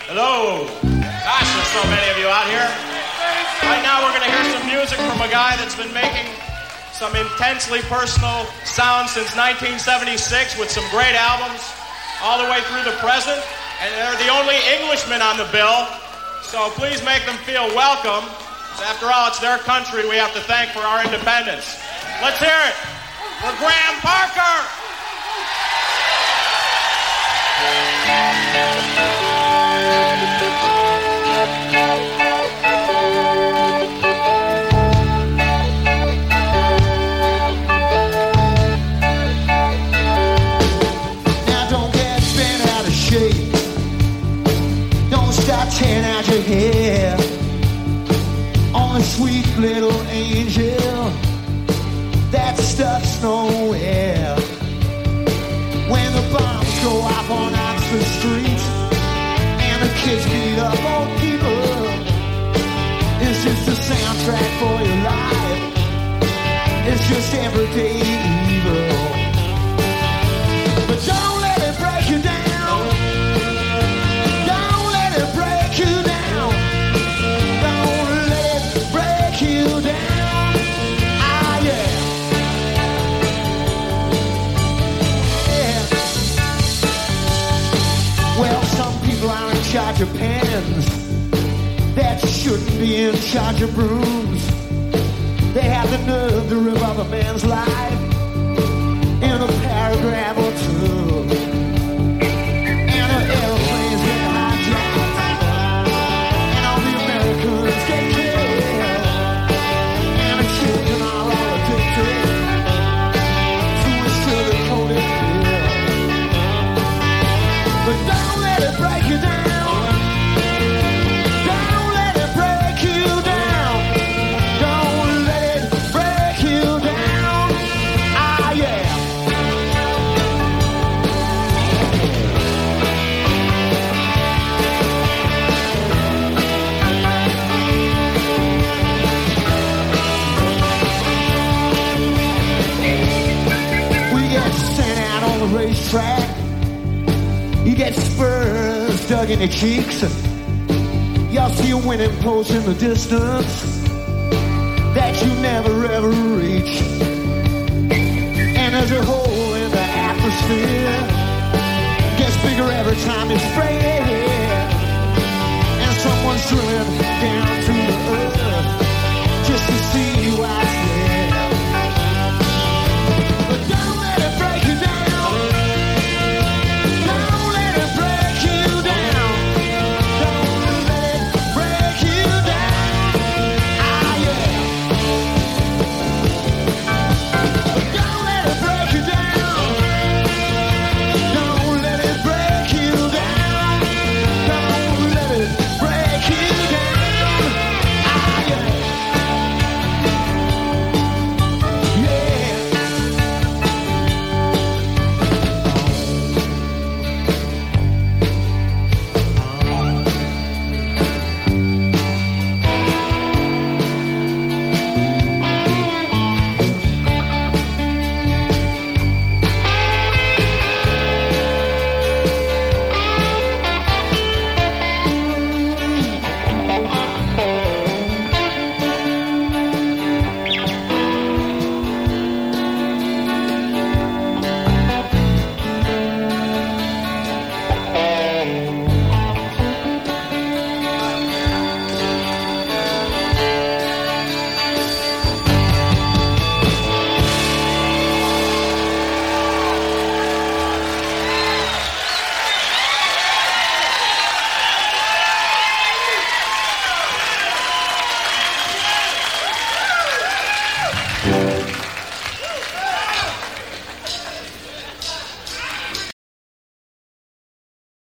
Hello. Gosh, there's so many of you out here. Right now we're going to hear some music from a guy that's been making some intensely personal sounds since 1976 with some great albums all the way through the present. And they're the only Englishmen on the bill. So please make them feel welcome. After all, it's their country we have to thank for our independence. Let's hear it for Graham Parker. Now don't get bent out of shape. Don't start tearing out your hair. On a sweet little angel, that stuff's nowhere. When the bombs go off on Oxford Street and the kids beat up old people, it's just a soundtrack for your life. It's just everyday evil. But don't let it break you down. Don't let it break you down. Don't let it break you down. Ah, yeah. Well, some people are in charge of pens that shouldn't be in charge of brooms. They have the nerve to rip up a man's life in a paragraph or two. And the airplanes get hijacked, and all the Americans get killed, and the children are all addicted to a sugar-coated pill. But don't let it break you down. Don't let it break you down. Don't let it break you down. Ah, yeah. We get sent out on the racetrack. You get spurs dug in your cheeks. Y'all see a winning post in the distance that you never ever reach. And there's a hole in the atmosphere, gets bigger every time you spread.